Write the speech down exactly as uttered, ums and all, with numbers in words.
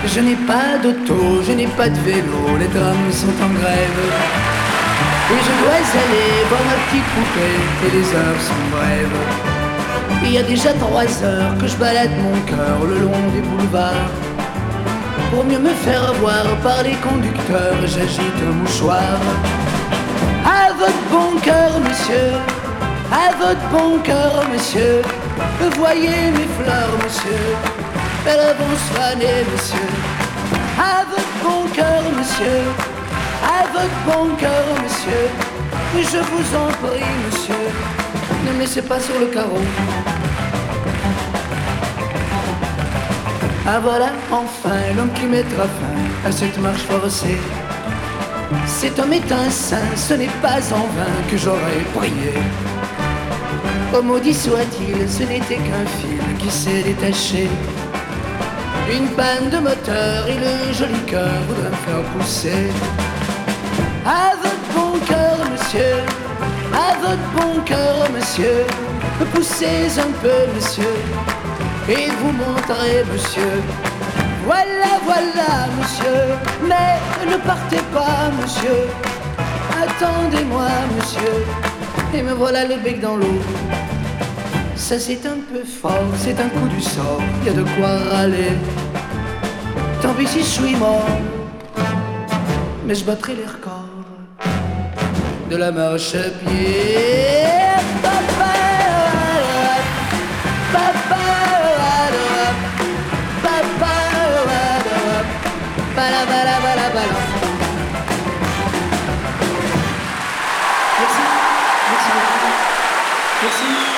Je n'ai pas d'auto, je n'ai pas de vélo, les trams sont en grève. Et je dois aller voir ma petite poupée, et les heures sont brèves. Il y a déjà trois heures que je balade mon cœur le long des boulevards. Pour mieux me faire voir par les conducteurs, j'agite un mouchoir. À votre bon cœur, monsieur, à votre bon cœur, monsieur. Voyez mes fleurs, monsieur, elles vont se faner, monsieur. À votre bon cœur, monsieur, à votre bon cœur, monsieur. Je vous en prie, monsieur, ne me laissez pas sur le carreau. Ah voilà, enfin, l'homme qui mettra fin à cette marche forcée. Cet homme est un saint, ce n'est pas en vain que j'aurais prié. Oh maudit soit-il, ce n'était qu'un fil qui s'est détaché. Une panne de moteur et le joli cœur voudrait me faire pousser. À votre bon cœur, monsieur, à votre bon cœur, monsieur. Poussez un peu, monsieur, et vous montrez, monsieur. Voilà, voilà, monsieur, mais ne partez pas, monsieur. Attendez-moi, monsieur, et me voilà le bec dans l'eau. Ça c'est un peu fort, c'est un coup du sort, y a de quoi râler. Tant pis si je suis mort, mais je battrai les records de la marche à pied. Papa, papa, papa, bala, bala, bala, bala. Merci, merci beaucoup. Merci.